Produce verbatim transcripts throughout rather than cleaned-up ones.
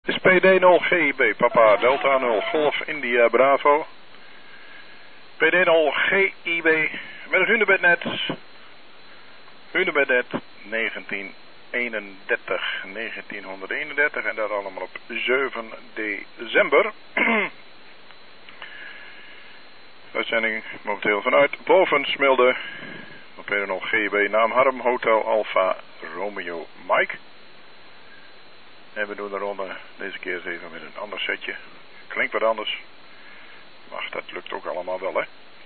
is P D nul G I B, Papa Delta nul, Golf India Bravo. P D nul G I B met het Hunebednet. Hunebednet negentien eenendertig, negentienhonderdeenendertig en dat allemaal op zeven december. Uitzending momenteel vanuit Bovensmilde. Op P D nul G I B, naam Harm Hotel Alpha Romeo Mike. En we doen de ronde deze keer eens even met een ander setje. Klinkt wat anders. Maar dat lukt ook allemaal wel, hè.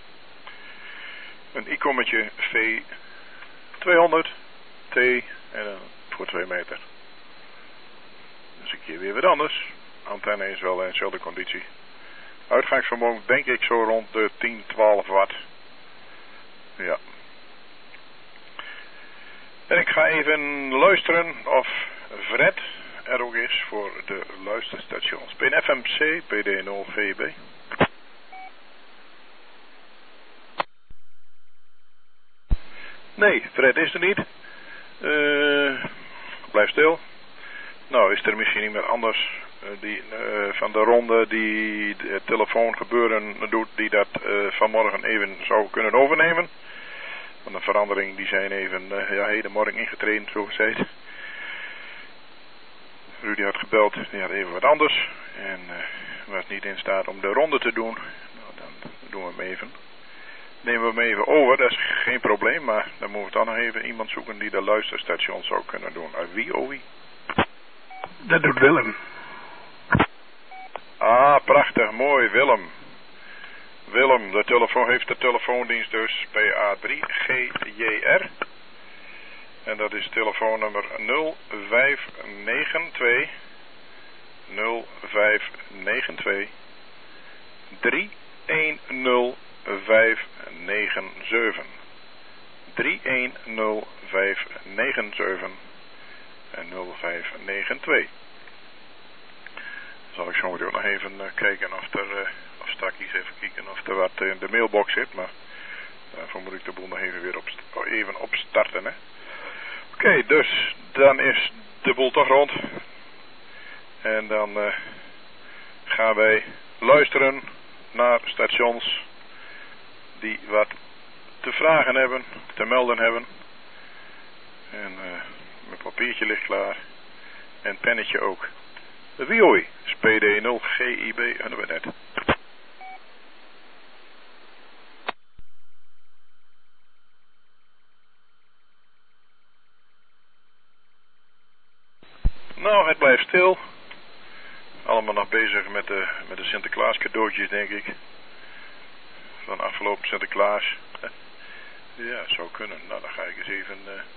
Een I-kommetje V tweehonderd T en een voor twee meter. Dus een keer weer wat anders. Antenne is wel in dezelfde conditie. Uitgangsvermogen denk ik zo rond de tien, twaalf watt. Ja. En ik ga even luisteren of Fred er ook is voor de luisterstations. P N F M C, P D nul G I B. Nee, Fred is er niet. Uh, blijf stil. Nou, is er misschien iemand anders uh, die, uh, van de ronde die het telefoongebeuren doet, die dat uh, vanmorgen even zou kunnen overnemen. Want de verandering die zijn even uh, ja, hedenmorgen ingetreden, zo gezegd. Rudy had gebeld, die had even wat anders. En uh, was niet in staat om de ronde te doen. Nou, dan doen we hem even. Nemen we hem even over, dat is geen probleem. Maar dan moeten we dan nog even iemand zoeken die de luisterstation zou kunnen doen. Uh, wie, oh wie? Dat doet Willem. Ah, prachtig, mooi, Willem. Willem, de telefoon heeft de telefoondienst dus P A drie G J R. En dat is telefoonnummer nul vijf negen twee nul vijf negen twee drie een nul vijf negen zeven drie een nul vijf negen zeven en nul vijf negen twee. Dan zal ik zo meteen ook nog even uh, kijken of er, uh, of straks even kijken of er wat in de mailbox zit, maar daarvoor moet ik de boel nog even weer op, even opstarten, hè. Oké, okay, dus dan is de boel toch rond. En dan uh, gaan wij luisteren naar stations die wat te vragen hebben, te melden hebben. En uh, mijn papiertje ligt klaar. En pennetje ook. Wie hoi, is P D nul G I B en we net. Nou, het blijft stil. Allemaal nog bezig met de, met de Sinterklaas cadeautjes, denk ik. Van afgelopen Sinterklaas. Ja, zou kunnen. Nou, dan ga ik eens even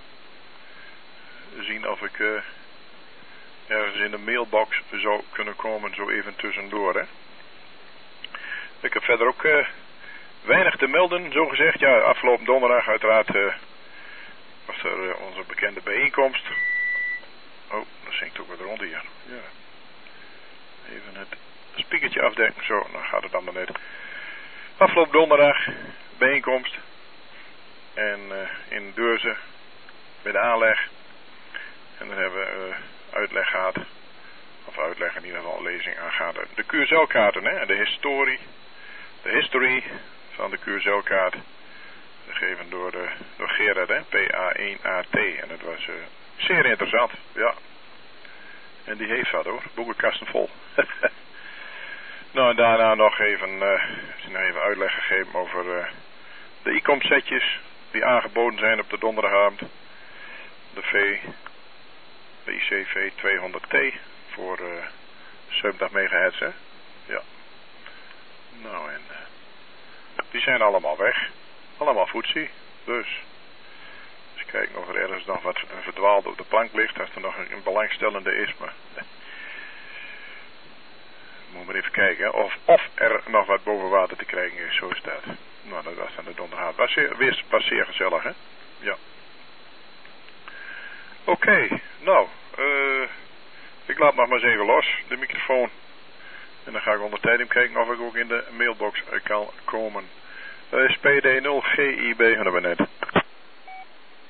uh, zien of ik uh, ergens in de mailbox zou kunnen komen, zo even tussendoor, hè. Ik heb verder ook uh, weinig te melden, zo gezegd. Ja, afgelopen donderdag uiteraard uh, was er uh, onze bekende bijeenkomst. Oh, dat zingt ook wat rond hier. Ja. Even het spiekertje afdekken. Zo, dan gaat het allemaal net. Afgelopen donderdag bijeenkomst. En uh, in Deurzen bij de aanleg. En dan hebben we uh, uitleg gehad. Of uitleg in ieder geval een lezing aangaande de Q S L-kaarten, hè. De historie. De history van de Q S L-kaart. Gegeven door, uh, door Gerard, hè. P A één A T. En het was uh, zeer interessant. Ja. En die heeft wat, hoor. Boekenkasten vol. Nou, en daarna nog even, uh, nog even uitleg gegeven over uh, de I-com setjes die aangeboden zijn op de donderdagavond. De V, de I C V tweehonderd T voor uh, zeventig megahertz, hè. Ja. Nou, en uh, die zijn allemaal weg. Allemaal voetzie. Dus, eens kijken of er ergens nog wat verdwaald op de plank ligt, als er nog een, een belangstellende is, maar... Moet maar even kijken of, of er nog wat boven water te krijgen is, zo is dat. Nou, dat was dan de donderdagavond. Was zeer, weer, was zeer gezellig, hè? Ja. Oké, okay, nou, uh, ik laat nog maar eens even los, de microfoon. En dan ga ik onder tijd even kijken of ik ook in de mailbox kan komen. Dat is P D nul G I B, hadden we net.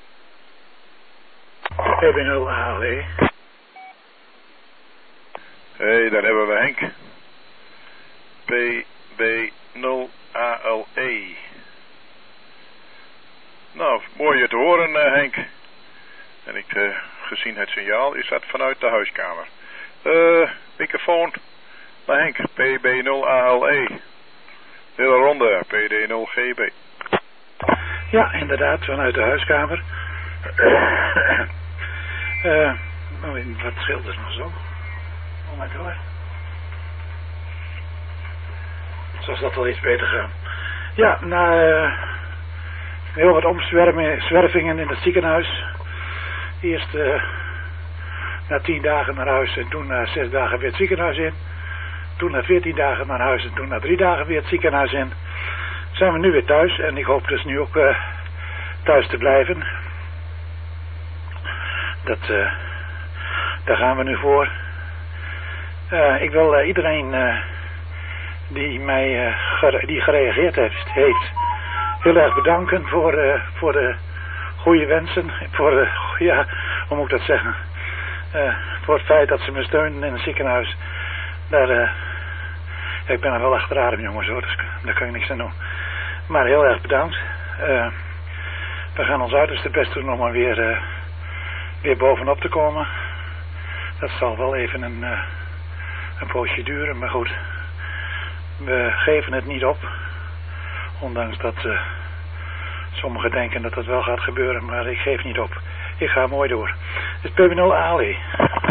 P D nul A L E. Hé, hey, daar hebben we Henk. P B nul A L E. Nou, mooi je te horen, uh, Henk. En ik, uh, gezien het signaal, is dat vanuit de huiskamer. Uh, microfoon naar Henk. P B nul A L E. Hele ronde, P D nul G B. Ja, inderdaad, vanuit de huiskamer. uh, wat scheelt er nog zo? Moment hoor. Zoals dat wel iets beter gaan. Ja, na uh, heel wat omzwervingen in het ziekenhuis. Eerst uh, na tien dagen naar huis en toen na zes dagen weer het ziekenhuis in. Toen na veertien dagen naar huis en toen na drie dagen weer het ziekenhuis in. Zijn we nu weer thuis en ik hoop dus nu ook uh, thuis te blijven. Dat, uh, daar gaan we nu voor. Uh, ik wil uh, iedereen uh, die mij uh, gere die gereageerd heeft, heeft heel erg bedanken voor, uh, voor de goede wensen. Voor de, ja, hoe moet ik dat zeggen? Uh, voor het feit dat ze me steunen in het ziekenhuis. Daar, uh, ik ben er wel achteraan, jongens, hoor, dus daar kan ik niks aan doen. Maar heel erg bedankt. Uh, we gaan ons uiterste best doen om er weer, uh, weer bovenop te komen. Dat zal wel even een, uh, een poosje duren, maar goed. We geven het niet op. Ondanks dat uh, sommigen denken dat dat wel gaat gebeuren, maar ik geef niet op. Ik ga mooi door. Het is P B nul A L E.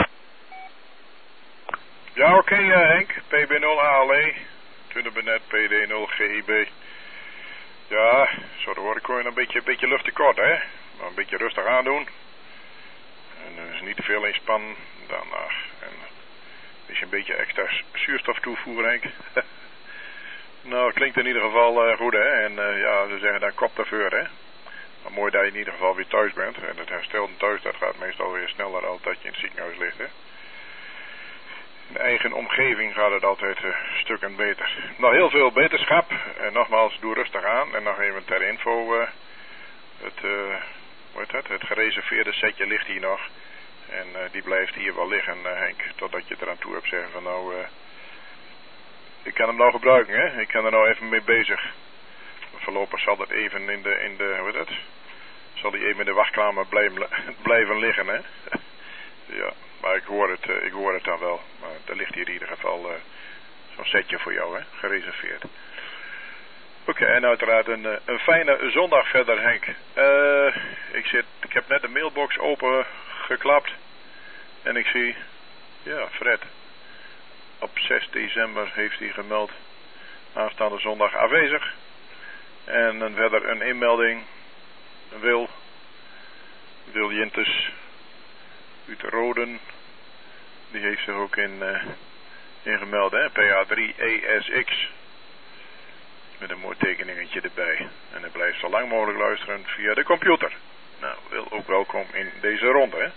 Ja, oké, okay, uh, Henk. P B nul A L E. Tunnebenet P D nul G I B. Ja, zo dan word ik gewoon een beetje, een beetje luchttekort, hè. Maar een beetje rustig aandoen. En dus niet te veel inspannen. Dan uh, en een beetje extra zuurstof toevoeren, Henk. Nou, het klinkt in ieder geval uh, goed, hè. En uh, ja, ze zeggen dan kop ervoor, hè. Maar mooi dat je in ieder geval weer thuis bent. En het herstel thuis, dat gaat meestal weer sneller dan dat je in het ziekenhuis ligt, hè. In de eigen omgeving gaat het altijd uh, stukken beter. Nou, heel veel beterschap. En nogmaals, doe rustig aan. En nog even ter info. Uh, het, uh, hoe heet dat? Het gereserveerde setje ligt hier nog. En uh, die blijft hier wel liggen, uh, Henk. Totdat je er aan toe hebt zeggen van nou... Uh, ik kan hem nou gebruiken, hè. Ik kan er nou even mee bezig. Voorlopig zal dat even in de... In de hoe heet dat? Zal die even in de wachtkamer blijven, blijven liggen, hè. Ja. Maar ik hoor het, uh, ik hoor het dan wel. Maar er ligt hier in ieder geval uh, zo'n setje voor jou, hè, gereserveerd. Oké, okay, en uiteraard een, uh, een fijne zondag verder, Henk. Uh, ik, zit, ik heb net de mailbox open geklapt. En ik zie, ja, Fred. Op zes december heeft hij gemeld. Aanstaande zondag afwezig. En dan verder een inmelding. Wil. Wil Jintes. Uit Roden, die heeft zich ook in, uh, ingemeld, hè, P A drie E S X, met een mooi tekeningetje erbij. En hij blijft zo lang mogelijk luisteren via de computer. Nou, wil ook welkom in deze ronde, hè.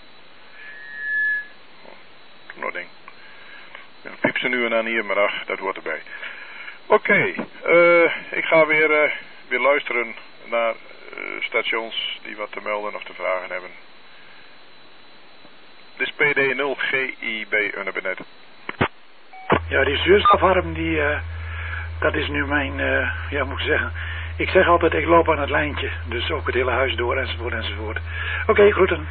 Oh, nog ding. Ja, piep ze nu en dan hier, maar ach, dat hoort erbij. Oké, okay, uh, ik ga weer, uh, weer luisteren naar uh, stations die wat te melden of te vragen hebben. Dit is P D nul G I B Unnebenet. Ja, die zuurstofarm, die, uh, dat is nu mijn, uh, ja, moet ik zeggen. Ik zeg altijd, ik loop aan het lijntje. Dus ook het hele huis door, enzovoort, enzovoort. Oké, okay, groeten.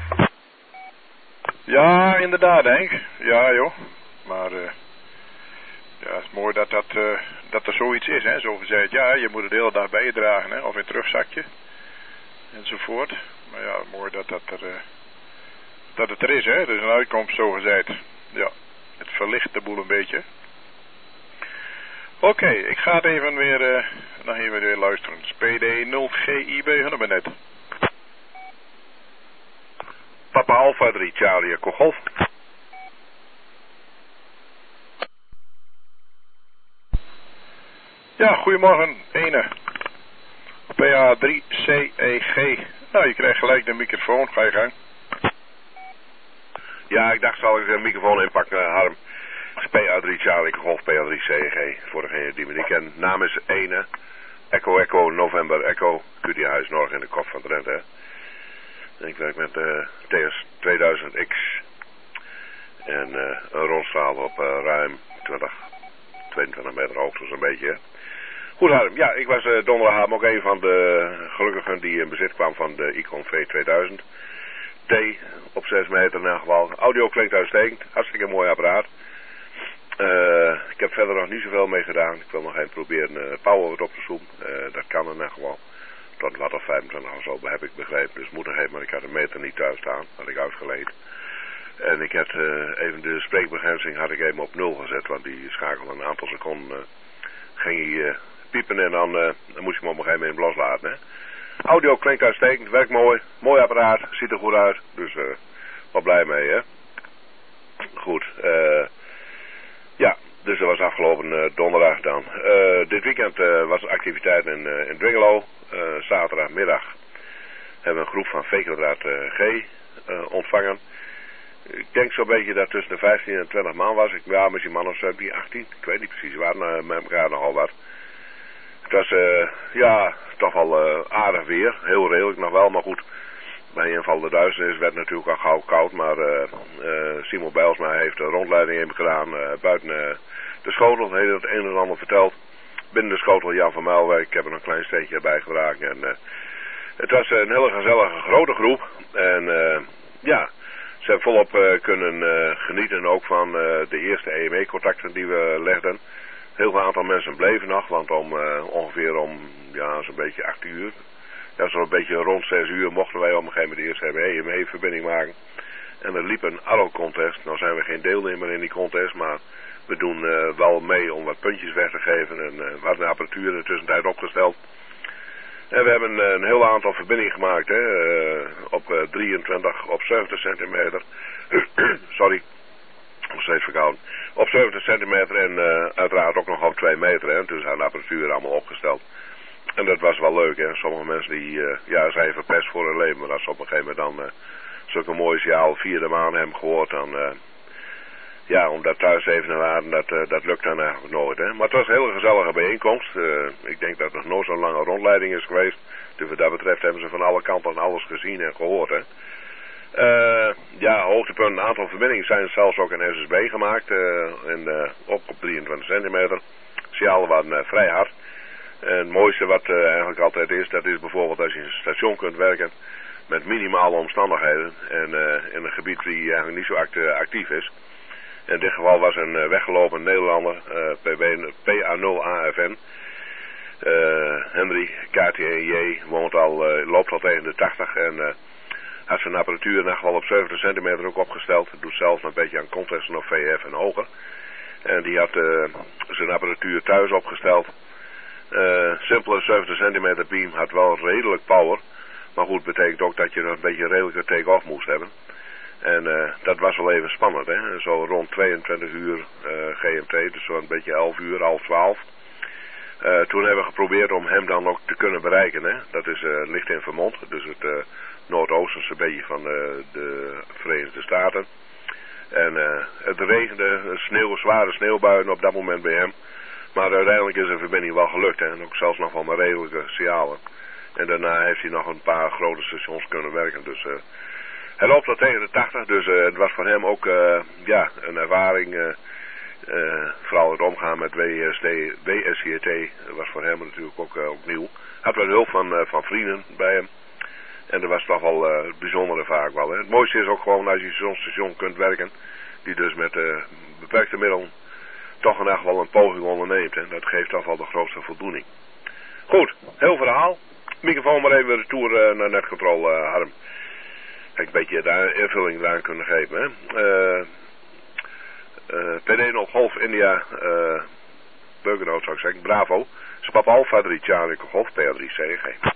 Ja, inderdaad, Henk. Ja, joh. Maar, uh, ja, het is mooi dat, dat, uh, dat er zoiets is, hè. Zo gezegd, ja, je moet het de hele dag bij je dragen, hè. Of in het rugzakje. Enzovoort. Maar ja, mooi dat dat er... Uh, dat het er is, hè. Dat is een uitkomst, zo gezegd. Ja, het verlicht de boel een beetje. Oké, okay, ik ga het even weer, uh, nog even weer luisteren. P D nul G I B Hunnebenet. Papa Alpha drie, Charlie Echo Golf. Ja, goedemorgen, ene. P A drie C E G. Nou, je krijgt gelijk de microfoon, ga je gang. Ja, ik dacht, zal ik de microfoon inpakken, Harm. P A drie Charlie Golf, P A drie C E G. Voor degene die me niet kent. Naam is Ene. Echo Echo November Echo. Q D Huis Norg in de kop van Drenthe. En ik werk met de uh, T S tweeduizend X. En uh, een rondstraal op uh, ruim twintig, tweeëntwintig meter hoogte zo'n beetje. Hè? Goed Harm, ja, ik was uh, donderdagavond ook een van de gelukkigen die in bezit kwam van de Icon V tweeduizend. T op zes meter in elk geval. Audio klinkt uitstekend, hartstikke mooi apparaat. Uh, ik heb verder nog niet zoveel mee gedaan. Ik wil nog even proberen uh, power wat op te zoomen. Uh, dat kan in elk geval. Tot wat of vijfentwintig of zo heb ik begrepen. Dus moet nog even, maar ik had een meter niet thuis staan. Had ik uitgeleend. En ik had uh, even de spreekbegrenzing had ik even op nul gezet. Want die schakelde een aantal seconden. Uh, ging hij uh, piepen en dan, uh, dan moest je hem op een gegeven moment loslaten. Hè? Audio klinkt uitstekend, werkt mooi. Mooi apparaat, ziet er goed uit. Dus uh, wat blij mee hè. Goed. Uh, ja, dus dat was afgelopen uh, donderdag dan. Uh, dit weekend uh, was er activiteit in, uh, in Dwingelo. Uh, zaterdagmiddag hebben we een groep van V-kwadraat uh, G uh, ontvangen. Ik denk zo'n beetje dat tussen de vijftien en twintig man was. Ik, ja, misschien man of zeventien, achttien. Ik weet niet precies. We waren uh, met elkaar nogal wat. Het was uh, ja, toch wel uh, aardig weer. Heel redelijk nog wel, maar goed. Bij inval de duisternis werd het natuurlijk al gauw koud. Maar uh, uh, Simon Bijlsma heeft de rondleiding in gedaan uh, buiten uh, de schotel. Hij heeft het een en ander verteld. Binnen de schotel Jan van Muilwijk. Ik heb er een klein steentje bij gedragen. En, uh, het was een hele gezellige grote groep. En uh, ja, ze hebben volop uh, kunnen uh, genieten ook van uh, de eerste E M E-contacten die we legden. Heel veel aantal mensen bleven nog, want om uh, ongeveer om ja, zo'n beetje acht uur, ja, zo'n beetje rond zes uur mochten wij op een gegeven moment de eerste E M E-verbinding maken. En er liep een arrow-contest. Nou zijn we geen deelnemer in die contest, maar we doen uh, wel mee om wat puntjes weg te geven. En uh, we hadden de apparatuur in de tussentijd opgesteld. En we hebben uh, een heel aantal verbindingen gemaakt, hè, uh, op uh, drieëntwintig, op zeventig centimeter. Sorry, nog steeds verkouden. Op zeventig centimeter en uh, uiteraard ook nog op twee meter. Hè. Dus hadden de apparatuur allemaal opgesteld. En dat was wel leuk. Hè. Sommige mensen die uh, ja, zijn verpest voor hun leven. Maar als ze op een gegeven moment dan uh, zulke mooie signaal vierde maan hebben gehoord. Dan, uh, ja, om dat thuis even te laten, dat, uh, dat lukt dan eigenlijk nooit. Hè. Maar het was een hele gezellige bijeenkomst. Uh, ik denk dat er nog nooit zo'n lange rondleiding is geweest. Dus wat dat betreft hebben ze van alle kanten alles gezien en gehoord. Hè. Uh, ja, hoogtepunt, een aantal verbindingen zijn zelfs ook in S S B gemaakt. Uh, en, uh, ook op drieëntwintig centimeter. Signalen waren uh, vrij hard. En het mooiste wat uh, eigenlijk altijd is, dat is bijvoorbeeld als je in een station kunt werken met minimale omstandigheden. En uh, in een gebied die eigenlijk niet zo act actief is. In dit geval was een uh, weggelopen Nederlander, uh, P A nul A F N. Uh, Henry, K T E J, woont al, uh, loopt al tegen de tachtig en... Uh, had zijn apparatuur in ieder geval op zeventig centimeter ook opgesteld. Het doet zelfs een beetje aan contesten of V F en hoger. En die had uh, zijn apparatuur thuis opgesteld. Uh, simpele zeventig centimeter beam had wel redelijk power. Maar goed, betekent ook dat je een beetje redelijke take-off moest hebben. En uh, dat was wel even spannend. Hè? Zo rond tweeëntwintig uur uh, G M T, dus zo'n beetje elf uur, half twaalf. Uh, toen hebben we geprobeerd om hem dan ook te kunnen bereiken. Hè? Dat is uh, ligt in Vermont, dus het... Uh, noordoostense beetje van de, de Verenigde Staten. En uh, het regende, sneeuw, zware sneeuwbuien op dat moment bij hem. Maar uiteindelijk is de verbinding wel gelukt. Hè? En ook zelfs nog wel met redelijke signalen. En daarna heeft hij nog een paar grote stations kunnen werken. Dus uh, hij loopt al tegen de tachtig. Dus uh, het was voor hem ook uh, ja, een ervaring. Uh, uh, vooral het omgaan met W S G T was voor hem natuurlijk ook, uh, ook nieuw. Had wel hulp van, uh, van vrienden bij hem. En dat was toch wel uh, het bijzondere vaak wel. Hè. Het mooiste is ook gewoon als je zo'n station kunt werken. Die dus met uh, beperkte middelen toch in ieder geval een poging onderneemt. Hè. Dat geeft toch wel de grootste voldoening. Goed, heel verhaal. Microfoon maar even de tour uh, naar netcontrole, uh, Harm. Kijk, een beetje daar invulling eraan kunnen geven. Hè. Uh, uh, P D nul Golf India, uh, Burgernoot zou ik zeggen, Bravo. Spap Alpha drie Charlie Golf P A drie C G.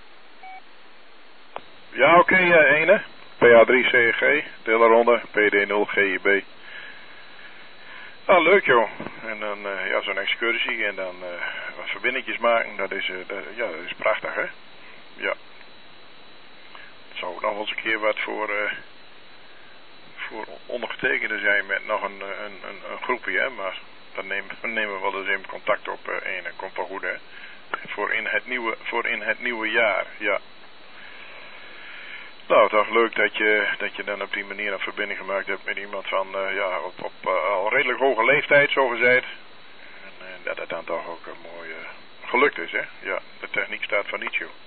Ja, oké, okay, uh, ene. P A drie C G, deelronde, P D nul G I B. Ah, leuk joh. En dan, uh, ja, zo'n excursie en dan uh, wat verbindingjes maken, dat is, uh, dat, ja, dat is prachtig, hè? Ja. Het zou ook nog wel eens een keer wat voor, uh, voor ondergetekende zijn met nog een, een, een, een groepje, hè? Maar dan nemen, dan nemen we wel eens even contact op, uh, ene. Komt wel goed, hè? Voor in het nieuwe, voor in het nieuwe jaar, ja. Nou, toch leuk dat je, dat je dan op die manier een verbinding gemaakt hebt met iemand van, uh, ja, op, op uh, al redelijk hoge leeftijd, zo gezegd. En uh, dat het dan toch ook een mooi uh, gelukt is, hè. Ja, de techniek staat van niets, joh.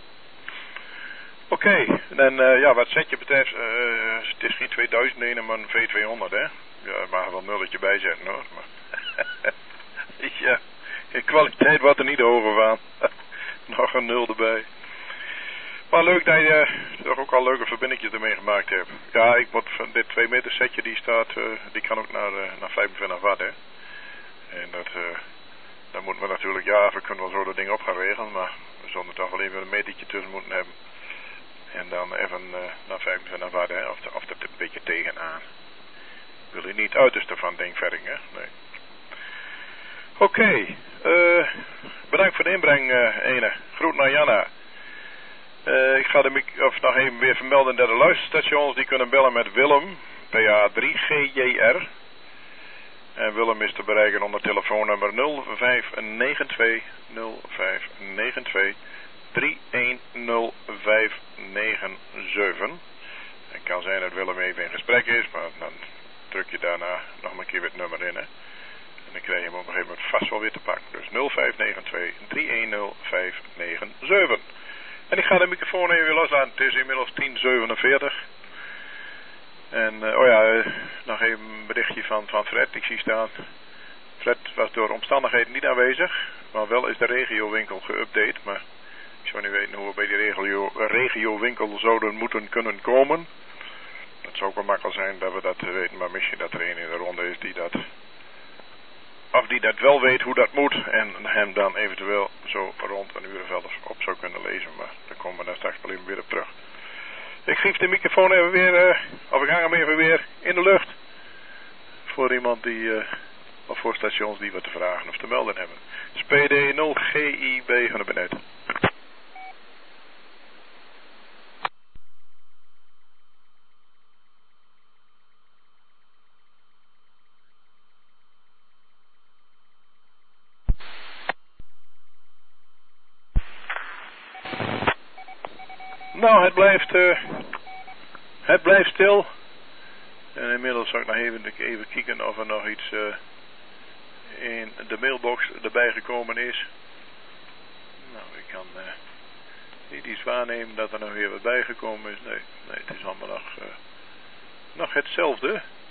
Oké, okay. En uh, ja, wat setje betreft, uh, het is geen tweeduizend ene, maar een V tweehonderd, hè. Ja, er mag er wel een nulletje bij zetten, hoor. Maar ja, de kwaliteit wordt er niet hoger van. Nog een nul erbij. Maar leuk dat je uh, toch ook al leuke verbindingjes ermee gemaakt hebt. Ja, ik moet van dit twee meter setje die staat, uh, die kan ook naar, uh, naar vijfenveertig watt, hè. En dat, uh, dan moeten we natuurlijk, ja, we kunnen wel zo dat ding op gaan regelen, maar we zullen toch wel even een metertje tussen moeten hebben. En dan even uh, naar vijfenveertig watt, hè, of, of dat een beetje tegenaan. Wil je niet uiterste van denkverring, hè? Nee. Oké, okay. uh, bedankt voor de inbreng, uh, ene. Groet naar Janna. Uh, ik ga de of nog even weer vermelden dat de luisterstations die kunnen bellen met Willem, P A drie G J R. En Willem is te bereiken onder telefoonnummer nul vijf negen twee nul vijf negen twee drie een nul vijf negen zeven. Het kan zijn dat Willem even in gesprek is, maar dan druk je daarna nog een keer weer het nummer in, hè. En dan krijg je hem op een gegeven moment vast wel weer te pakken. Dus nul vijf negen twee drie een nul vijf negen zeven. En ik ga de microfoon even weer loslaten. Het is inmiddels tien zevenenveertig. En, uh, oh ja, uh, nog even een berichtje van, van Fred. Ik zie staan. Fred was door omstandigheden niet aanwezig. Maar wel is de regiowinkel geüpdate. Maar ik zou niet weten hoe we bij die regio, regiowinkel zouden moeten kunnen komen. Het zou ook wel makkelijk zijn dat we dat weten. Maar misschien dat er een in de ronde is die dat... Of die dat wel weet hoe dat moet. En hem dan eventueel zo rond een uur of op zou kunnen lezen. Maar daar komen we daar straks wel even weer op terug. Ik geef de microfoon even weer. Uh, of ik hang hem even weer in de lucht. Voor iemand die... Uh, of voor stations die wat te vragen of te melden hebben. S P D nul G I B van de Benet. Nou, het blijft, uh, het blijft stil. En inmiddels zal ik nog even, even kijken of er nog iets uh, in de mailbox erbij gekomen is. Nou, ik kan uh, niet iets waarnemen dat er nog weer wat bijgekomen is. Nee, nee, het is allemaal nog, uh, nog hetzelfde.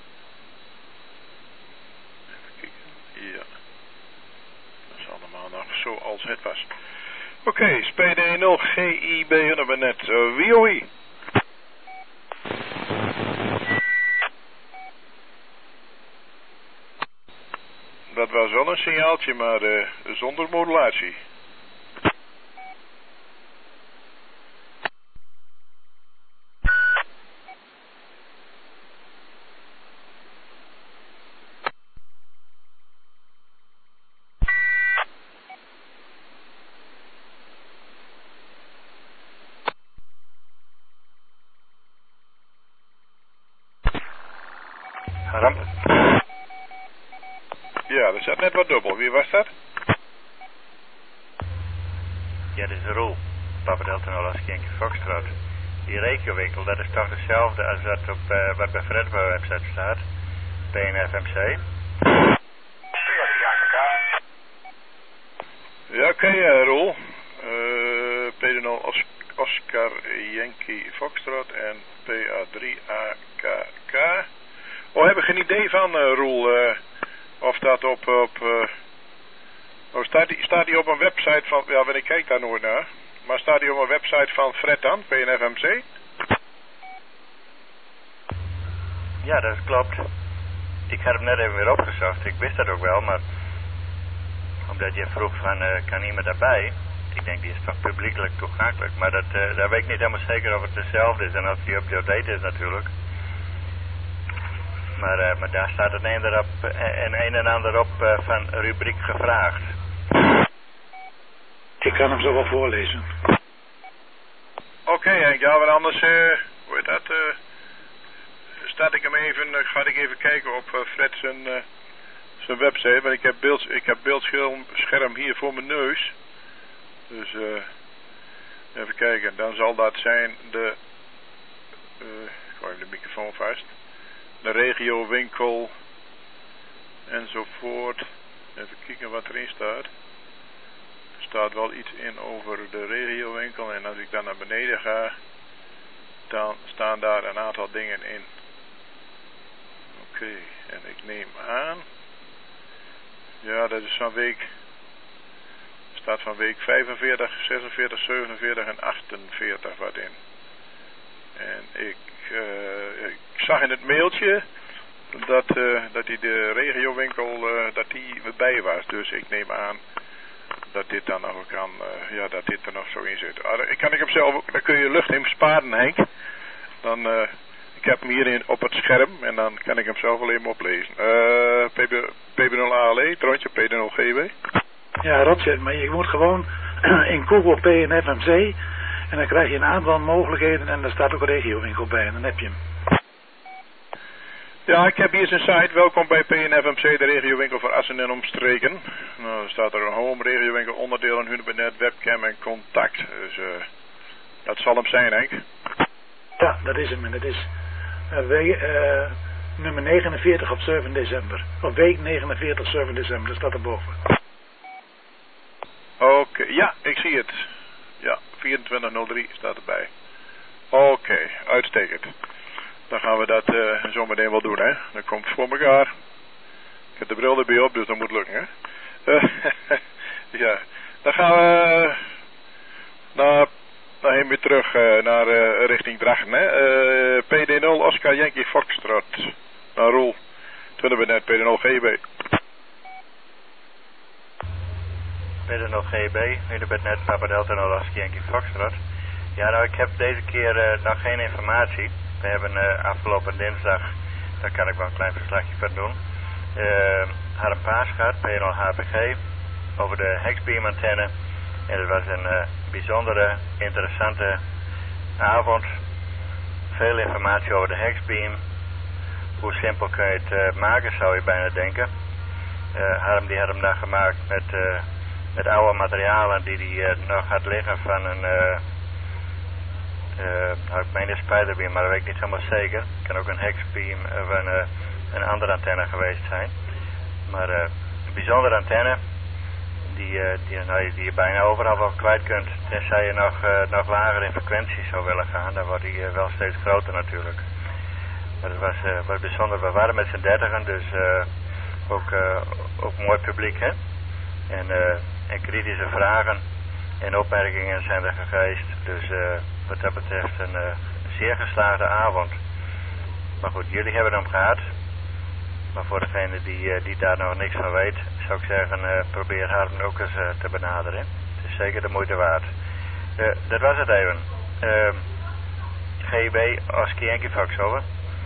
Even kijken. Ja. Dat is allemaal nog zoals het was. Oké, okay, S P D nul G I B hebben net. Uh, wie o wie? Dat was wel een signaaltje, maar uh, zonder modulatie. Ja, er zat net wat dubbel. Wie was dat? Ja, dat is Roel. Papa Delta nul als Kinky Foxtrot. Die regiowinkel, dat is toch hetzelfde als dat op, uh, wat bij Fred op de website staat. P N F M C. Ja, oké, okay, uh, Roel. Uh, P D nul Os Oscar Yankee Foxtrot en P A drie A K K. Oh, heb ik geen idee van, uh, Roel, uh, of dat op, op uh, oh, staat die, staat die op een website van, ja, want ik kijk daar nooit naar, maar staat die op een website van Fred dan, P N F M C? Ja, dat klopt. Ik had hem net even weer opgezocht, ik wist dat ook wel, maar omdat je vroeg van, uh, kan iemand daarbij? Ik denk, die is toch publiekelijk toegankelijk, maar dat, uh, daar weet ik niet helemaal zeker of het dezelfde is en of die op de date is natuurlijk. Maar, uh, maar daar staat het een, erop, en een en ander op uh, van rubriek gevraagd. Ik kan hem zo wel voorlezen. Oké, okay, Henk, ja, maar anders, uh, hoe heet dat, uh, staat ik hem even, uh, ga ik even kijken op uh, Fred zijn, uh, zijn website, want ik heb, beeld, ik heb beeldscherm scherm hier voor mijn neus. Dus, uh, even kijken, dan zal dat zijn de Uh, ik hou even de microfoon vast. De regiowinkel enzovoort. Even kijken wat erin staat. Er staat wel iets in over de regiowinkel. En als ik dan naar beneden ga, dan staan daar een aantal dingen in. Oké, okay. En ik neem aan. Ja, dat is van week. Er staat van week vijfenveertig, zesenveertig, zevenenveertig en achtenveertig wat in. En ik, uh, ik zag in het mailtje dat, uh, dat die de regiowinkel uh, dat die erbij was. Dus ik neem aan dat dit dan nog kan, uh, ja, dat dit er nog zo in zit. Uh, ik kan ik hem zelf, dan kun je lucht in sparen, Henk. Dan, uh, ik heb hem hierin op het scherm en dan kan ik hem zelf alleen maar oplezen. Uh, P B nul A L E, Trondje, P D nul G B. Ja, Roger, maar je moet gewoon in Google P en F M C en dan krijg je een aantal mogelijkheden en daar staat ook een regiowinkel bij en dan heb je hem. Ja, ik heb hier zijn site. Welkom bij P en F M C, de regiowinkel voor Assen en omstreken. Nou, er staat er een home, regiowinkel, onderdelen, Hunebednet, webcam en contact. Dus uh, dat zal hem zijn, Henk. Ja, dat is hem en dat is uh, we, uh, nummer negenenveertig op zeven december. Of week negenenveertig, zeven december, dat staat erboven. Oké, okay, ja, ik zie het. Ja, vierentwintig nul drie staat erbij. Oké, okay, uitstekend. Dan gaan we dat uh, zo meteen wel doen, hè. Dat komt voor elkaar. Ik heb de bril erbij op, dus dat moet lukken, hè. Uh, ja, dan gaan we uh, naar, naar heen weer terug uh, naar uh, richting Drachten, hè. Uh, P D nul Oscar Yankee Foxtrot. Naar Roel. twintig net P D nul G B. P D nul G B, Hunebednet, Papa Delta nul Oscar Yankee Foxtrot. Ja, nou, ik heb deze keer uh, nog geen informatie. We hebben uh, afgelopen dinsdag, daar kan ik wel een klein verslagje van doen, uh, had een paas gehad, P nul H P G, over de Hexbeam antenne. En het was een uh, bijzondere, interessante avond. Veel informatie over de Hexbeam. Hoe simpel kun je het uh, maken, zou je bijna denken. Uh, Harm die had hem dan gemaakt met, uh, met oude materialen die hij uh, nog had liggen van een... Uh, Uh, nou, ik meen de Spiderbeam, maar dat weet ik niet helemaal zeker. Het kan ook een Hexbeam of een, uh, een andere antenne geweest zijn. Maar uh, een bijzondere antenne die, uh, die, nou, die je bijna overal wel kwijt kunt. Tenzij je nog, uh, nog lager in frequentie zou willen gaan, dan wordt die uh, wel steeds groter natuurlijk. Maar het was, uh, was bijzonder. We waren met z'n dertigen, dus uh, ook, uh, ook mooi publiek, hè. En, uh, en kritische vragen en opmerkingen zijn er geweest. Dus uh, wat dat betreft een uh, zeer geslaagde avond. Maar goed, jullie hebben hem gehad. Maar voor degene die, uh, die daar nog niks van weet, zou ik zeggen, uh, probeer Harm ook eens uh, te benaderen. Het is zeker de moeite waard. Uh, dat was het even. Uh, G B, Oscar Yankee Fox, over.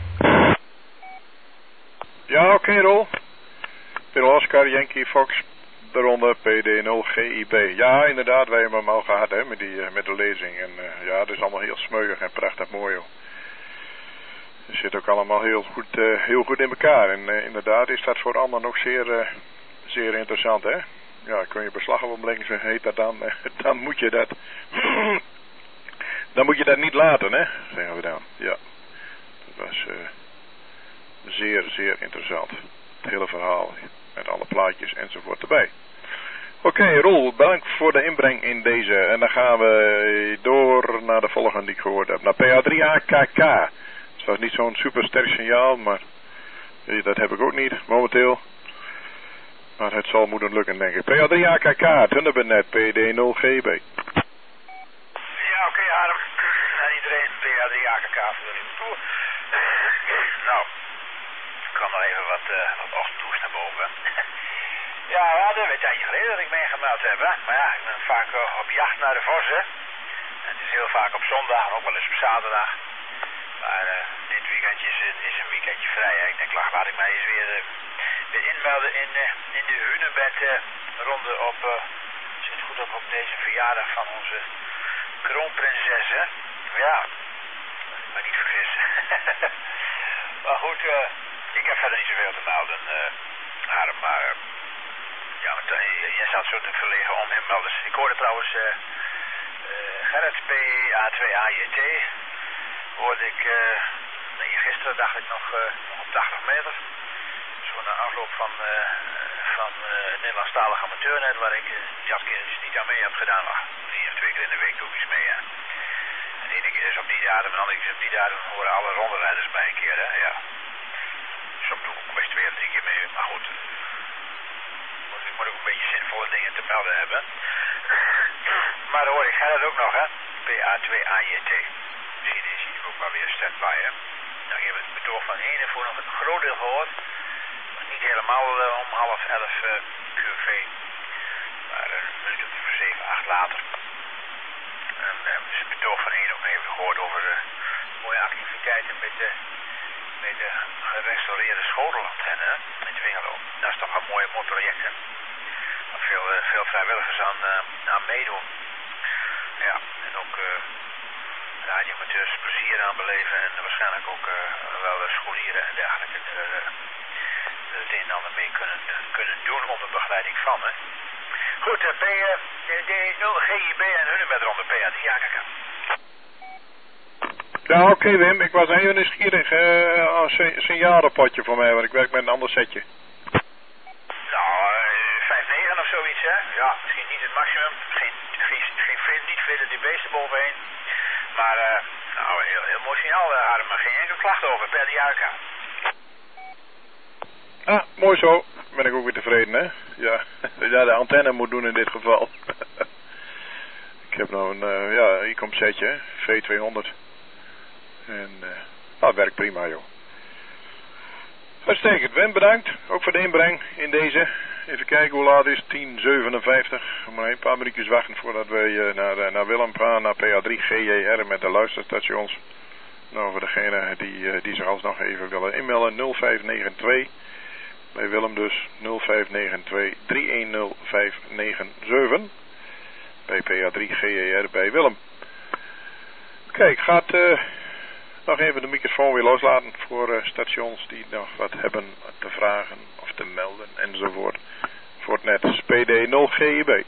Ja, oké, okay, Rol. Peter Oscar Yankee Fox. Daaronder P D nul G I B. Ja, inderdaad, wij hebben hem al gehad, hè, met, die, uh, met de lezing. En uh, ja, het is allemaal heel smeugig en prachtig mooi, joh. Het zit ook allemaal heel goed, uh, heel goed in elkaar. En uh, inderdaad is dat voor anderen ook zeer, uh, zeer interessant, hè. Ja, kun je beslag op links, heet dat dan. Uh, dan moet je dat... dan moet je dat niet laten, hè, zeggen we dan. Ja, dat was uh, zeer, zeer interessant. Het hele verhaal, met alle plaatjes enzovoort erbij. Oké, okay, Roel, bedankt voor de inbreng in deze. En dan gaan we door naar de volgende die ik gehoord heb. Naar P A drie A K K. Dat was niet zo'n super sterk signaal, maar dat heb ik ook niet momenteel. Maar het zal moeten lukken, denk ik. P A drie A K K, Thunderbird P D nul G B. Ja, oké, okay, Harm. En iedereen P A drie A K K voor de tour. Nou, ik kan nog even wat, uh, wat ochtendtoes naar boven. Ja, ja, dat weet je geleden dat ik meegemeld heb, hè. Maar ja, ik ben vaak uh, op jacht naar de vossen. En het is heel vaak op zondag en ook wel eens op zaterdag. Maar uh, dit weekendje is, is een weekendje vrij. Hè. Ik denk, laat, laat ik mij eens weer, uh, weer inmelden in, uh, in de Hunebed uh, ronde op, uh, zit goed op, op deze verjaardag van onze kroonprinses, hè. Ja, maar niet vergissen. Maar goed, uh, ik heb verder niet zoveel te melden, uh, Harm, maar... Uh, Ja, want uh, je staat zo te verlegen om inmelders. Ik hoorde trouwens uh, uh, Gerrit P A twee A J T. hoorde ik, uh, nee, gisteren dacht ik nog, uh, nog op tachtig meter. Zo na afloop van, uh, van uh, het Nederlandstalig amateurnet, waar ik uh, jazzkinders niet aan mee heb gedaan. Ach, één of twee keer in de week doe ik iets mee, hè. En de ene keer is op die datum en de andere keer is op die datum, horen alle ronderijders bij een keer, hè, ja. Soms doe ik ook best twee of drie keer mee, maar goed. Ik moet ook een beetje zinvolle dingen te melden hebben. Maar dan hoor ik Gerrit ook nog, hè. P A twee A J T. Misschien is hij ook wel weer stand-by, hè. Nou, ik heb het betoog van één voor nog een groot deel gehoord. Maar niet helemaal uh, om half elf uh, Q V. Maar uh, een minuut of zeven, acht later. En uh, dus het betoog van één ook even gehoord over uh, mooie activiteiten met de, met de gerestaureerde schotelantenne in de Wingelo. Dat is toch een mooi, mooi project, hè. Veel, uh, veel vrijwilligers aan, uh, aan meedoen. Ja, en ook uh, radioamateurs plezier aan beleven en waarschijnlijk ook uh, wel uh, scholieren en dergelijke uh, er het een en ander mee kunnen, uh, kunnen doen onder begeleiding van. Hè. Goed, uh, B, uh, D nul G I B en hun met eronder P A drie A K K. Ja, oké okay, Wim, ik was even nieuwsgierig. Uh, een signalenpotje voor mij, want ik werk met een ander setje. Nou, uh, vijf negen of zoiets, hè? Ja, misschien niet het maximum. Geen, geen, geen veel, niet vele dB's erbovenheen. Maar, uh, nou, heel, heel mooi signaal, uh, Harm. Maar geen enkel klacht over, per die A K. Ah, mooi zo. Ben ik ook weer tevreden, hè? Ja, ja de antenne moet doen in dit geval. Ik heb nou een, uh, ja, I C O M setje, V tweehonderd. En, uh, nou, het werkt prima, joh. Uitstekend, Wim, bedankt. Ook voor de inbreng in deze. Even kijken hoe laat het is, tien zevenenvijftig. Maar een paar minuutjes wachten voordat wij uh, naar, uh, naar Willem gaan, naar P A drie G J R met de luisterstations. Nou, voor degene die, uh, die zich alsnog even willen inmelden, nul vijf negen twee. Bij Willem dus, nul vijf negen twee drie een nul vijf negen zeven. Bij P A drie G J R bij Willem. Kijk, gaat... Uh, nog even de microfoon weer loslaten voor uh, stations die nog wat hebben te vragen of te melden enzovoort. Voor het net P D nul G I B.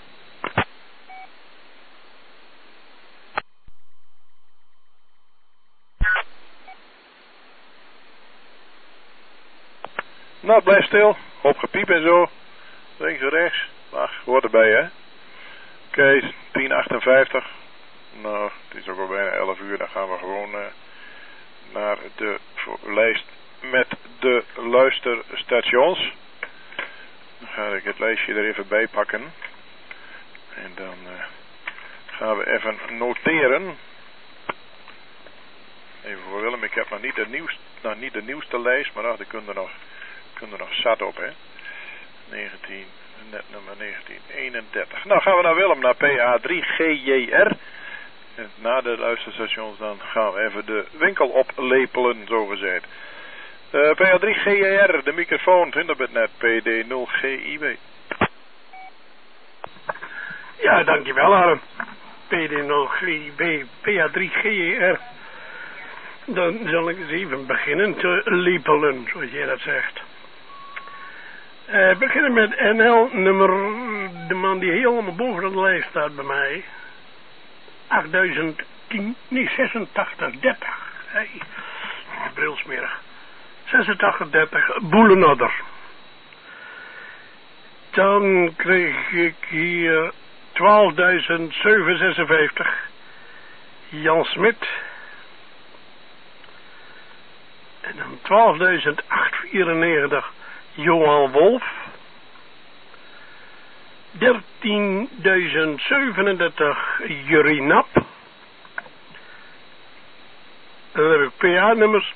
Nou, blijf stil. Hoop gepiep en zo. Links en rechts. Ach, hoort erbij, hè. Oké, okay, tien achtenvijftig. Nou, het is ook al bijna elf uur. Dan gaan we gewoon... Uh, naar de lijst met de luisterstations. Dan ga ik het lijstje er even bij pakken. En dan uh, gaan we even noteren. Even voor Willem, ik heb nog niet de, nieuwst, nog niet de nieuwste lijst, maar ach, er kunnen er nog, kunnen er nog zat op, hè. negentien, net nummer negentien eenendertig. Nou gaan we naar Willem, naar P A drie G J R. En na de luisterstations dan gaan we even de winkel oplepelen, zo gezegd. Uh, P A drie G J R, de microfoon, Tinderbitnet, P D nul G I B. Ja, dankjewel, Harm. P D nul G I B, P A drie G J R. Dan zal ik eens even beginnen te lepelen, zoals jij dat zegt. Uh, beginnen met N L nummer, de man die helemaal boven de lijst staat bij mij. achttien, nee, zesentachtig dertig. Hey, brilsmerig. zesentachtig dertig, Boelenodder. Dan kreeg ik hier twaalfduizend zevenhonderdzesenvijftig, Jan Smit. En dan twaalfduizend achthonderdvierennegentig, Johan Wolf. dertienduizend zevenendertig, Jurrie Nap. En dan heb ik P A-nummers.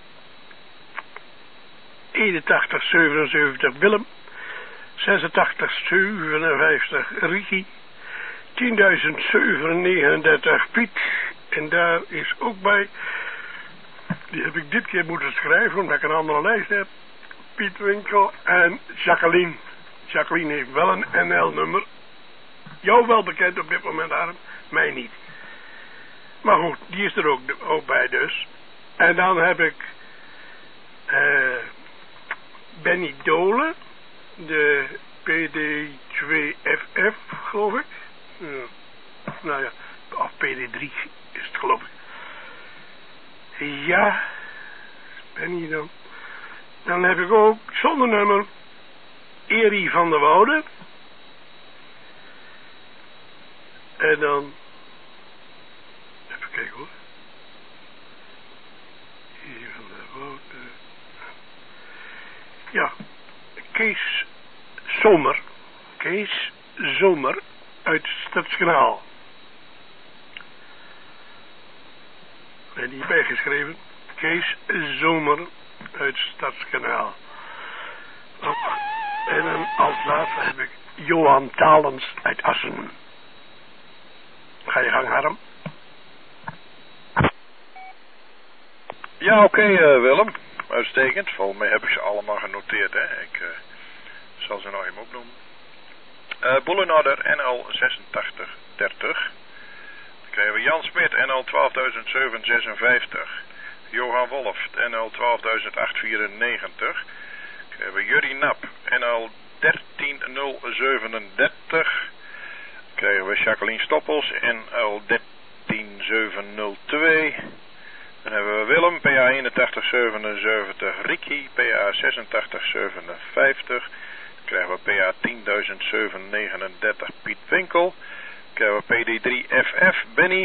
eenentachtig zevenenzeventig, Willem. zesentachtig zevenenvijftig, Ricky. tienduizend zevenhonderdnegenendertig, Piet. En daar is ook bij, die heb ik dit keer moeten schrijven, omdat ik een andere lijst heb. Piet Winkel en Jacqueline. Jacqueline heeft wel een N L-nummer. Jou wel bekend op dit moment, Arm. Mij niet. Maar goed, die is er ook, ook bij dus. En dan heb ik uh, Benny Dolen. De P D twee F F, geloof ik. Uh, nou ja, of P D drie is het, geloof ik. heb ik ook zonder nummer Erie van der Woude. En dan, even kijken hoor. Erie van der Woude. Ja, Kees Zomer. Kees Zomer uit Stadskanaal. En die bijgeschreven. Kees Zomer uit Stadskanaal. Oh, en dan als laatste heb ik Johan Talens uit Assen. Ga je gang, Harm. Ja, oké, okay, uh, Willem. Uitstekend. Volgens mij heb ik ze allemaal genoteerd, hè. Ik uh, zal ze nog even opnoemen. Uh, Boelenorder N L zesentachtig dertig. Dan krijgen we Jan Smit N L twaalfduizend zevenhonderdzesenvijftig. Johan Wolf N L twaalfduizend achthonderdvierennegentig. Dan krijgen we Jurrie Nap N L dertienduizend zevenendertig. Dan krijgen we Jacqueline Stoppels N L dertienduizend zevenhonderdtwee. Dan hebben we Willem, P A eenentachtig zevenenzeventig, Ricky, P A zesentachtig zevenenvijftig. Dan krijgen we P A tienduizend zevenhonderdnegenendertig, Piet Winkel. Dan krijgen we P D drie F F, Benny.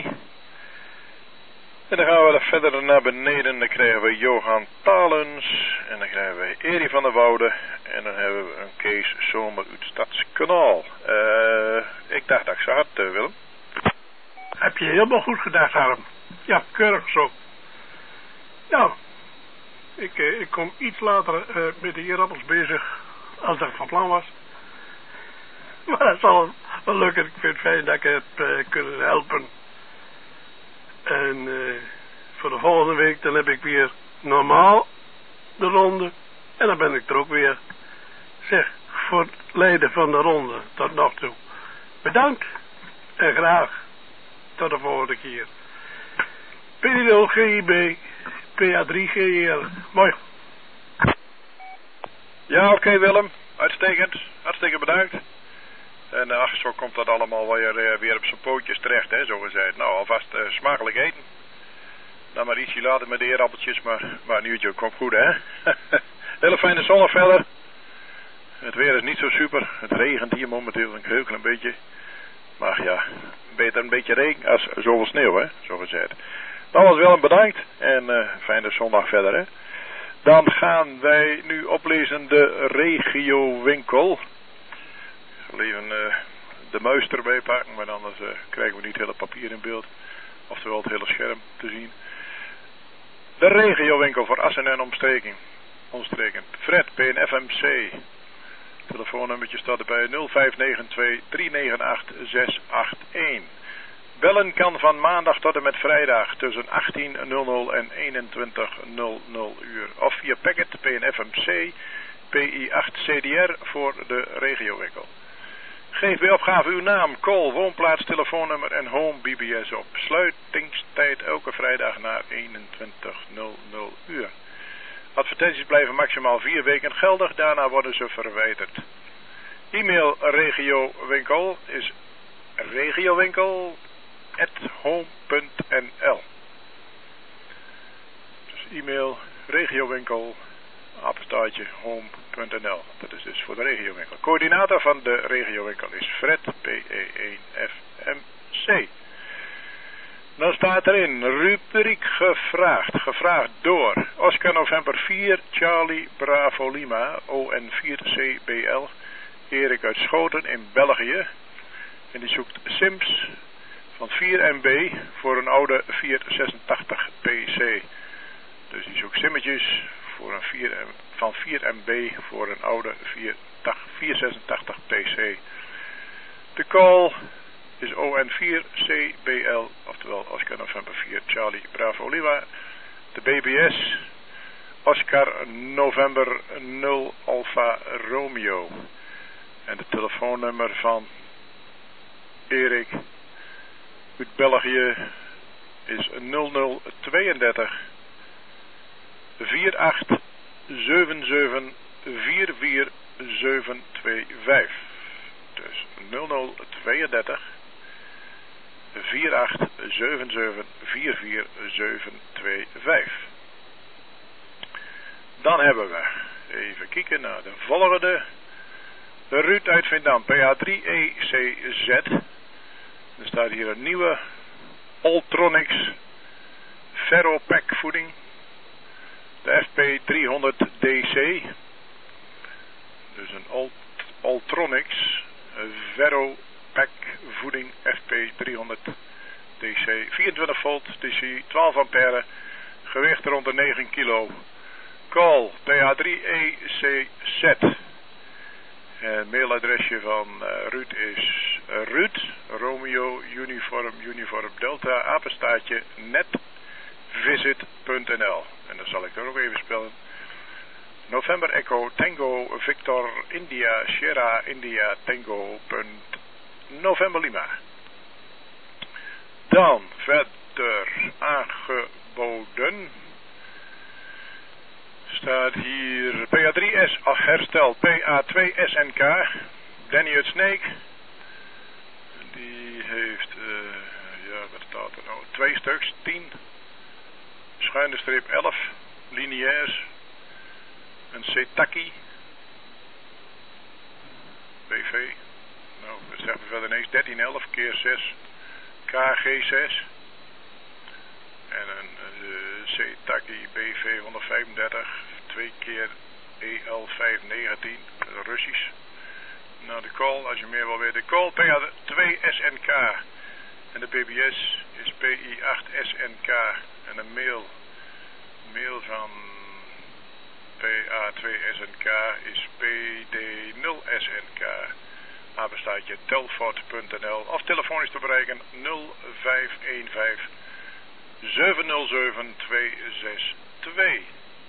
En dan gaan we verder naar beneden, dan krijgen we Johan Talens. En dan krijgen we Erie van der Woude. En dan hebben we een Kees Zomer uit Stadskanaal. Uh, ik dacht dat ik ze had, uh, Willem. Heb je helemaal goed gedacht, Harm. Ja, keurig zo. Nou, ik, uh, ik kom iets later uh, met de eerappels bezig als dat van plan was. Maar dat zal wel lukken. Ik vind het fijn dat ik heb uh, kunnen helpen. En uh, voor de volgende week dan heb ik weer normaal de ronde. En dan ben ik er ook weer. Zeg, voor het leiden van de ronde tot nog toe. Bedankt en graag tot de volgende keer. P D nul G I B, P A drie G I R. Mooi. Ja, oké okay, Willem. Uitstekend. Hartstikke bedankt. En ach, zo komt dat allemaal weer, uh, weer op zijn pootjes terecht, hè, zo gezegd. Nou, alvast uh, smakelijk eten. Dan maar ietsje later met de eerappeltjes, maar, maar een uurtje komt goed, hè. Hele fijne zondag verder. Het weer is niet zo super. Het regent hier momenteel een heel klein beetje. Maar ja, beter een beetje regen als zoveel sneeuw, hè, zo gezegd. Nogmaals Willem, bedankt. En uh, fijne zondag verder, hè. Dan gaan wij nu oplezen de regiowinkel. Ik zal even uh, de muis erbij pakken, maar anders uh, krijgen we niet het hele papier in beeld. Oftewel het hele scherm te zien. De regiowinkel voor Assen en omstreken. omstreken. Fred, P N F M C. Telefoonnummertje staat erbij nul vijf negen twee drie negen acht zes acht een. Bellen kan van maandag tot en met vrijdag tussen achttien nul nul en eenentwintig nul nul uur. Of via Packet, P N F M C, P I acht C D R voor de regiowinkel. Geef bij opgave uw naam, call, woonplaats, telefoonnummer en home B B S op. Sluitingstijd elke vrijdag na eenentwintig nul nul uur. Advertenties blijven maximaal vier weken geldig, daarna worden ze verwijderd. E-mail regiowinkel is regiowinkel at home punt n l. Dus e-mail regiowinkel apenstaartje home punt n l. Dat is dus voor de regiowinkel. Coördinator van de regiowinkel is Fred, P E één F M C. Dan staat erin, rubriek gevraagd. Gevraagd door Oscar November vier, Charlie Bravo Lima, O N vier C B L, Erik uit Schoten in België. En die zoekt Sims van vier M B voor een oude vierhonderdzesentachtig P C. Dus die zoekt simmetjes voor een vier, van vier M B voor een oude vierhonderdzesentachtig P C. De call is O N vier C B L, oftewel Oscar November vier Charlie Bravo Lima. De B B S Oscar November nul Alpha Romeo. En de telefoonnummer van Erik uit België is nul nul tweeëndertig vier acht zeven zeven vier vier zeven twee vijf. Dus nul nul tweeëndertig vier acht zeven zeven vier vier zeven twee vijf. Dan hebben we Even kijken naar de volgende. Ruud uit Veendam, P A drie E C Z. Er staat hier een nieuwe Ultronics Ferropack voeding. De F P driehonderd D C. Dus een Ult Ultronics Ferropack voeding F P driehonderd D C. vierentwintig volt D C, twaalf ampère. Gewicht rond de negen kilo. Call P A drie E C Z. En mailadresje van uh, Ruud is uh, Ruud, Romeo, Uniform, Uniform Delta, apenstaartje, netvisit punt n l. En dan zal ik er ook even spellen. November Echo, Tango, Victor, India, Sierra, India, Tango, punt, November Lima. Dan verder aangeboden. Staat hier P A drie S herstel, P A twee S N K, Danny het Snake. Die heeft, uh, ja wat staat er nou, twee stuks, tien, schuine streep elf, lineairs, een Setaki, B V, nou dat zegt me verder niks, dertien elf keer zes, K G zes. En een uh, Setaki B V honderdvijfendertig, twee keer E L vijf negentien, Russisch. Nou de call, als je meer wil weten, call P A twee S N K. En de B B S is P I acht S N K. En een mail, mail van P A twee S N K is P D nul S N K. Apenstaartje telfort punt n l of telefonisch te bereiken nul vijf een vijf zeven nul zeven twee zes twee.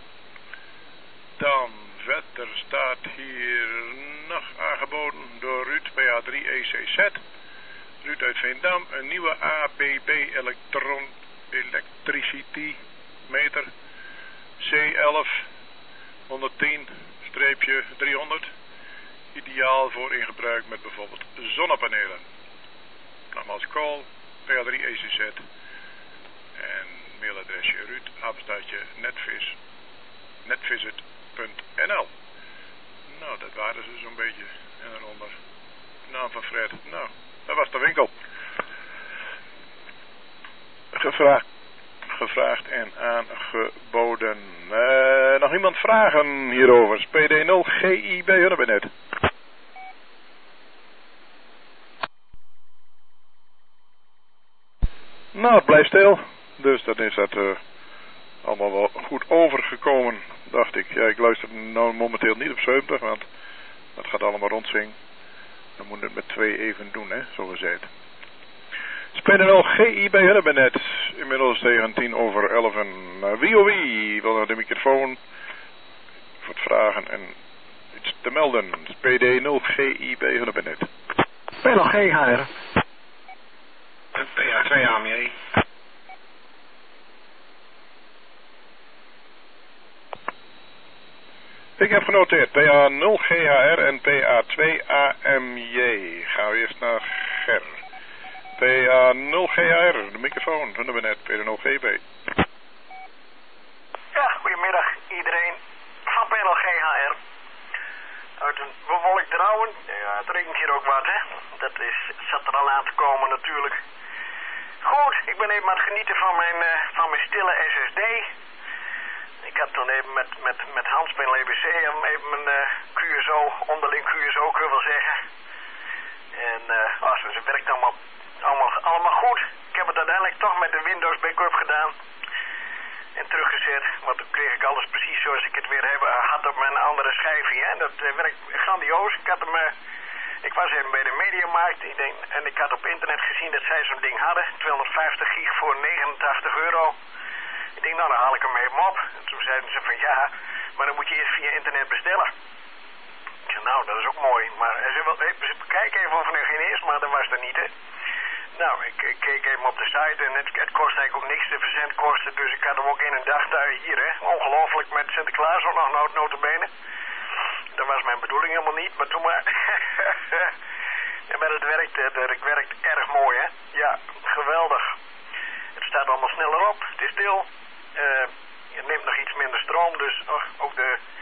Dan verder staat hier nog aangeboden door Ruud P A drie E C Z. Ruud uit Veendam, een nieuwe A B B Electron Electricity meter C elf honderdtien driehonderd. Ideaal voor in gebruik met bijvoorbeeld zonnepanelen. Nogmaals call P A drie E C Z. En mailadresje Ruud, apenstaartje, netvis, netvisit punt n l. Nou, dat waren ze zo'n beetje. En daaronder, naam van Fred. Nou, dat was de winkel. Gevraagd, gevraagd en aangeboden. Uh, nog iemand vragen hierover? P D nul G I B Hunnebenet. Nou, het blijft stil. Dus dan is dat uh, allemaal wel goed overgekomen, dacht ik. Ja, ik luister nou momenteel niet op zeventig, want dat gaat allemaal rondzingen. Dan moet het met twee even doen, hè, zo gezegd. Spelen nog G I bij Hunnebenet. Inmiddels tegen tien over elf. En uh, wie of wie wil naar de microfoon voor het vragen en iets te melden. P D nul G I bij Hunnebenet. Spelen G H R. P A twee A M J. Ik heb genoteerd P A nul G H R en P A twee A M J. Gaan we eerst naar Ger. P A nul G H R, de microfoon, Hunnebenet, P D nul G B. Ja, goedemiddag iedereen van P nul G H R. Uit een bewolkt Drouwen. Ja, het regent hier ook wat, hè. Dat is, zat er al aan te komen natuurlijk. Goed, ik ben even aan het genieten van mijn, uh, van mijn stille S S D. Ik had toen even met, met, met Hans bij L B C even mijn uh, Q S O, onderling Q S O, kunnen we wel zeggen. En uh, oh, ze werkt allemaal, allemaal, allemaal goed. Ik heb het uiteindelijk toch met de Windows backup gedaan. En teruggezet, want toen kreeg ik alles precies zoals ik het weer heb, uh, had op mijn andere schijfje. Hè. Dat uh, werkt grandioos. Ik had hem... Uh, Ik was even bij de Mediamarkt ik denk, en ik had op internet gezien dat zij zo'n ding hadden. tweehonderdvijftig gig voor negenentachtig euro. Ik denk, nou dan haal ik hem even op. En toen zeiden ze van ja, maar dan moet je eerst via internet bestellen. Ik zei, nou dat is ook mooi. Maar ze wil, kijk even of er geen is, maar dat was er niet, hè. Nou, ik, ik keek even op de site en het, het kost eigenlijk ook niks, de verzendkosten. Dus ik had hem ook in een dag daar hier, hè. Ongelooflijk met Sinterklaas ook nog notabene. Dat was mijn bedoeling helemaal niet, maar toen maar... maar het werkt, het werkt erg mooi, hè. Ja, geweldig. Het staat allemaal sneller op, het is stil. Uh, het neemt nog iets minder stroom, dus oh, ook de,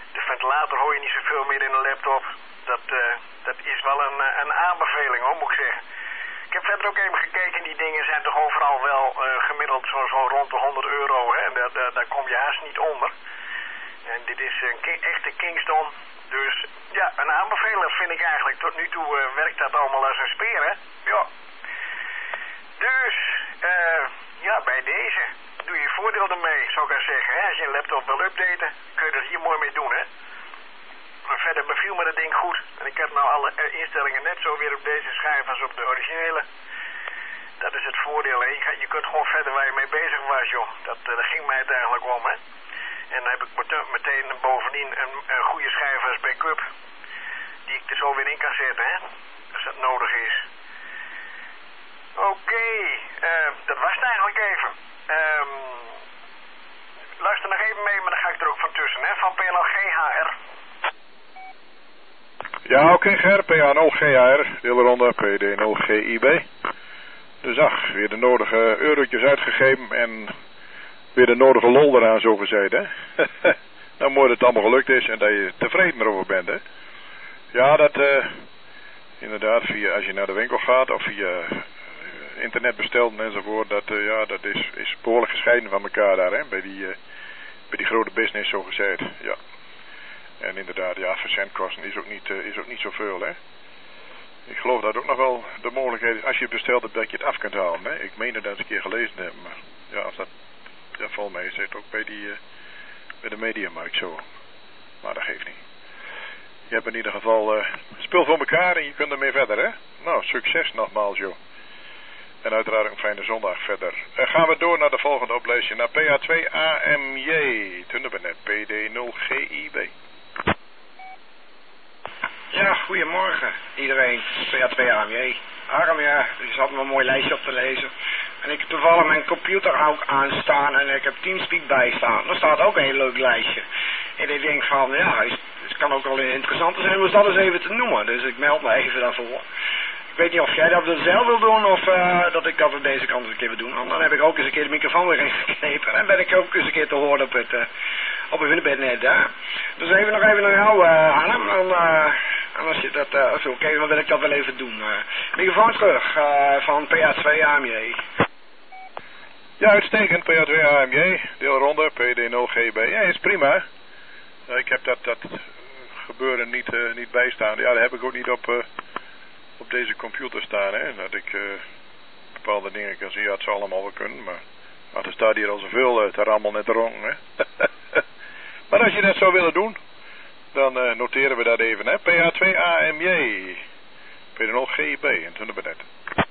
De ventilator hoor je niet zoveel meer in een laptop. Dat, uh, dat is wel een, een aanbeveling hoor, moet ik zeggen. Ik heb verder ook even gekeken, die dingen zijn toch overal wel uh, gemiddeld zo, zo rond de honderd euro, hè. Daar, daar, daar kom je haast niet onder. En dit is een ki echte Kingston. Dus ja, een aanbeveler vind ik eigenlijk. Tot nu toe uh, werkt dat allemaal als een speer, hè. Ja. Dus, uh, ja, bij deze doe je voordeel ermee, zou ik maar zeggen. Hè? Als je een laptop wil updaten, kun je er hier mooi mee doen, hè. Maar verder beviel me dat ding goed. En ik heb nou alle instellingen net zo weer op deze schijf als op de originele. Dat is het voordeel, hè. Je, gaat, je kunt gewoon verder waar je mee bezig was, joh. Dat, uh, daar ging mij het eigenlijk om, hè. En dan heb ik meteen bovendien een, een goede schijf als backup. Die ik er zo weer in kan zetten, hè. Als dat nodig is. Oké, okay, uh, dat was het eigenlijk even. Um, luister nog even mee, maar dan ga ik er ook van tussen, hè. Van P L G H R. Ja, oké, okay, Ger, P A nul G H R, deelronde P D nul G I B. Dus ach, weer de nodige eurotjes uitgegeven en weer de nodige lol eraan, zo gezegd, hè. Nou, mooi dat het allemaal gelukt is en dat je tevreden erover bent, hè. Ja, dat, uh, inderdaad, via, als je naar de winkel gaat of via uh, internet bestelt enzovoort, dat, uh, ja, dat is, is behoorlijk gescheiden van elkaar daar, hè, bij die, uh, bij die grote business, zo gezegd, ja. En inderdaad, ja, verzendkosten is ook niet, uh, is ook niet zoveel, hè. Ik geloof dat ook nog wel de mogelijkheid is, als je bestelt hebt, dat je het af kunt halen, hè. Ik meen dat eens een keer gelezen heb, maar ja, als dat, ja, volgens mij is het ook bij die, uh, bij de Mediamarkt zo. Maar dat geeft niet. Je hebt in ieder geval uh, spul voor elkaar en je kunt ermee verder, hè. Nou, succes nogmaals, joh. En uiteraard een fijne zondag verder. Uh, gaan we door naar de volgende opleiding, naar P A twee A M J, Tunderbenet, P D nul G I B. Ja, goedemorgen iedereen, P A twee A M J. Harm, ja, er zat me een mooi lijstje op te lezen. En ik heb toevallig mijn computer ook aanstaan en ik heb Teamspeak bijstaan. Daar staat ook een heel leuk lijstje. En ik denk van, ja, het kan ook wel interessant zijn om dat eens even te noemen. Dus ik meld me even daarvoor. Ik weet niet of jij dat zelf wil doen of uh, dat ik dat op deze kant eens een keer wil doen. Want dan heb ik ook eens een keer de microfoon weer ingeknepen. En ben ik ook eens een keer te horen op het, uh, op het internetnet daar. Dus even nog even naar jou, uh, Arnhem. En, uh, en als je dat, uh, als oké, okay, dan wil ik dat wel even doen. Uh, microfoon terug uh, van P A twee A M J. Ja, uitstekend, P A twee A M J, deelronde, P D nul G B. Ja, is prima. Uh, ik heb dat, dat gebeuren niet, uh, niet bijstaan. Ja, dat heb ik ook niet op... Uh, op deze computer staan, hè, dat ik uh, bepaalde dingen kan zien. Ja, het zou allemaal wel kunnen, maar, maar er staat hier al zoveel uh, te rammel net rond, hè. Maar als je dat zou willen doen, dan uh, noteren we dat even, hè. P A twee A M J, P D nul G I B, en toen hebben we net.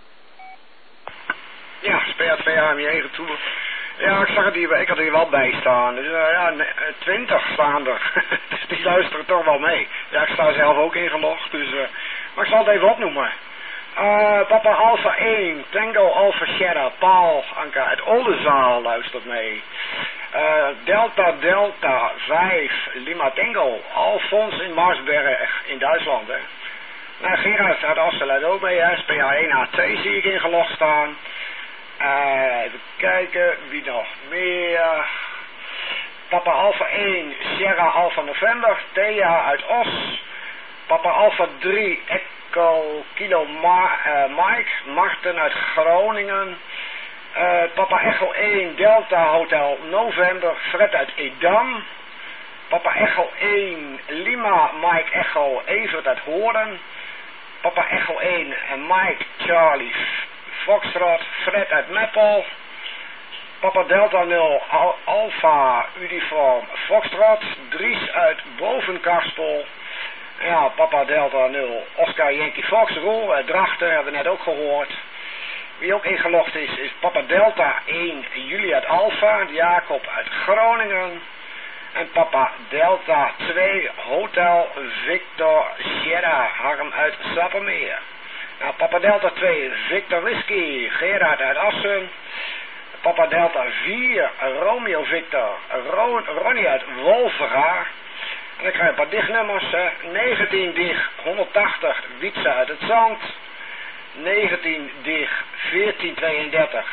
Ja, P A twee A M J retour. Ja, ik zag het hier, ik had er hier wel bij staan. Dus uh, ja, twintig staan er. Dus die luisteren toch wel mee. Ja, ik sta zelf ook ingelogd, dus... Uh, maar ik zal het even opnoemen. Uh, Papa Alpha één, Tango Alpha Sierra, Paul Anka uit Oldenzaal luistert mee. Uh, Delta Delta vijf, Lima Tango, Alfons in Marsberg in Duitsland, hè. Nou, Gerard uit Assen leidt ook mee, hè. S P A één A twee zie ik ingelogd staan. Uh, even kijken, wie nog meer. Papa Alpha één, Sierra Alpha November, Thea uit Os. Papa Alpha drie, Echo Kilo Ma uh, Mike, Marten uit Groningen. Uh, Papa Echo één, Delta Hotel November, Fred uit Edam. Papa Echo één, Lima Mike Echo, Evert uit Hoorn. Papa Echo één en Mike Charlie Foxtrot, Fred uit Meppel. Papa Delta nul, Al Alpha Uniform Foxtrot, Dries uit Bovenkarspel. Ja, Papa Delta nul, Oscar Yankee Fox, Roel uit Drachten, hebben we net ook gehoord. Wie ook ingelogd is, is Papa Delta één, Julia uit Alpha, Jacob uit Groningen. En Papa Delta twee, Hotel Victor Sierra, Harm uit Sappemeer. Nou, Papa Delta twee, Victor Whisky, Gerard uit Assen. Papa Delta vier, Romeo Victor, Ron, Ronnie uit Wolvera. En dan krijg je een paar dichtnummers, hè. negentien dig, honderdtachtig, Wietse uit het Zand. negentien dig, veertien tweeëndertig,